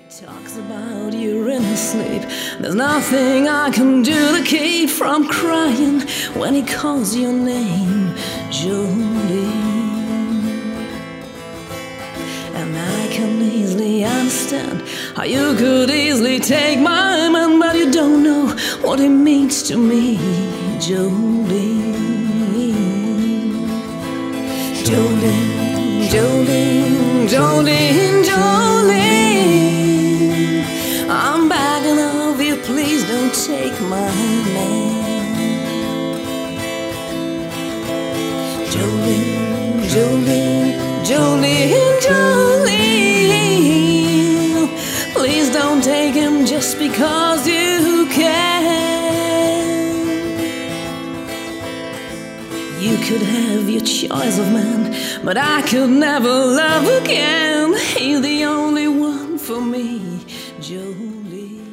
Talks about you in his sleep. There's nothing I can do to keep from crying when he calls your name, Jolene. And I can easily understand how you could easily take my man, but you don't know what it means to me, Jolene. Jolene, Jolene, Jolene, Jolene. I'm begging of you, please don't take my name. Jolene, Jolene, Jolene, Jolene. Please don't take him just because you can. You could have your choice of man, but I could never love again. He's the only one for me, Jolene.